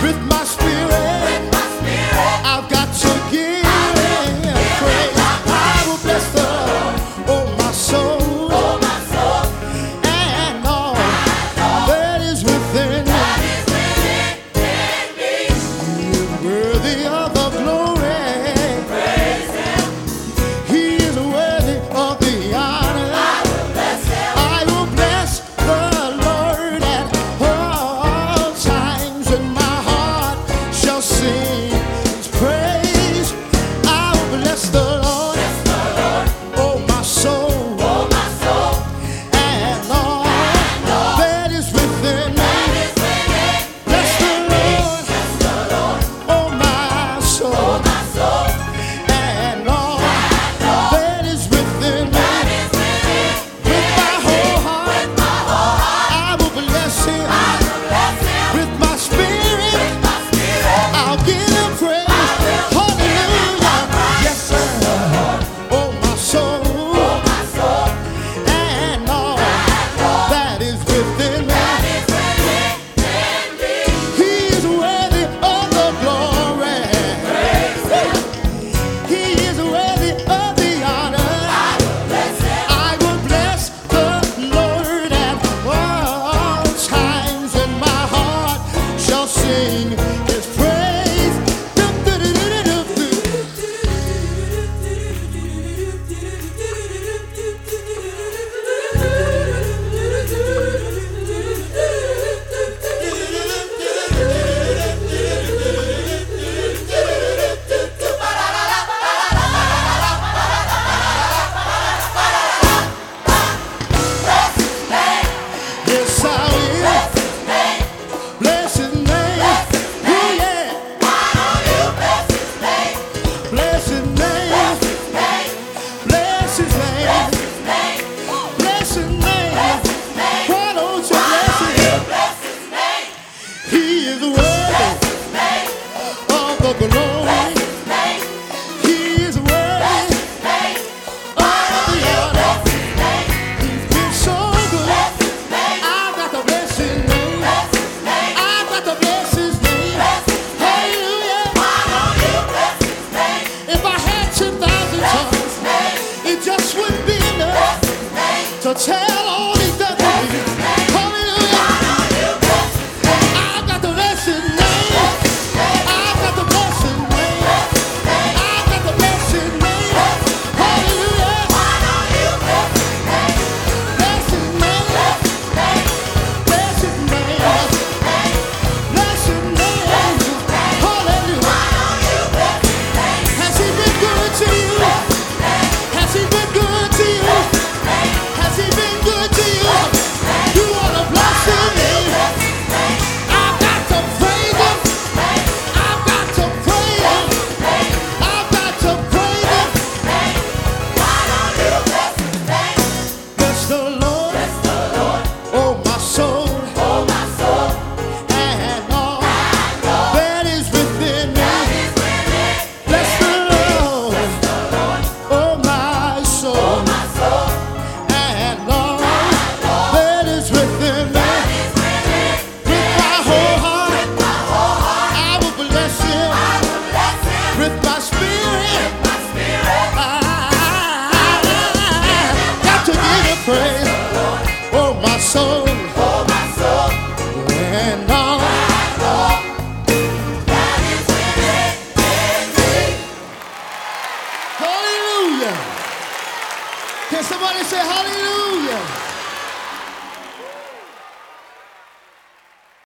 with my spirit. I've got to give praise. I will bless the Lord, oh my soul, and all that is within me. He is worthy of the glory. He is worthy of the honor. I will bless the Lord at all times, and my heart shall sing His praise. I will bless the Lord, oh my soul, and all that is within me. Bless the Lord, oh my soul, and all that is within me. With my whole heart, I will bless Him. With my spirit, I'll give Him praise. Hallelujah. Yes, sir. Oh, my soul, and all that is within me. He is worthy of the glory. He is worthy of the honor. I will bless the Lord at all times, and my heart shall sing His praise. Yes, I will bless His name. Oh, yeah. Bless His name. Bless His name. Bless His name. Why don't you bless Him? He is worthy of the glory. He is worthy of the honor. He's been so good. I've got to bless His name. I've got to bless His name. Hallelujah. If I had 10,000 tongues, it just wouldn't be enough to tell all He's done for me. Hallelujah. I've got to bless His name. I've got to bless His name. I've got to bless His name. Hallelujah. Bless His name. Bless His name. Bless His name. Hallelujah. Has He been good to you? Has He been good to you? Has He been good to you? You want to bless His name. I've got to praise Him. I've got to praise Him. I've got to praise Him. Bless the Lord, oh my soul, and all that is within me. Bless the Lord, oh my soul, and all that is within me. With my whole heart, I will bless Him. With my spirit, I got to give Him praise. Oh my soul, and all. Hallelujah. Can somebody say hallelujah?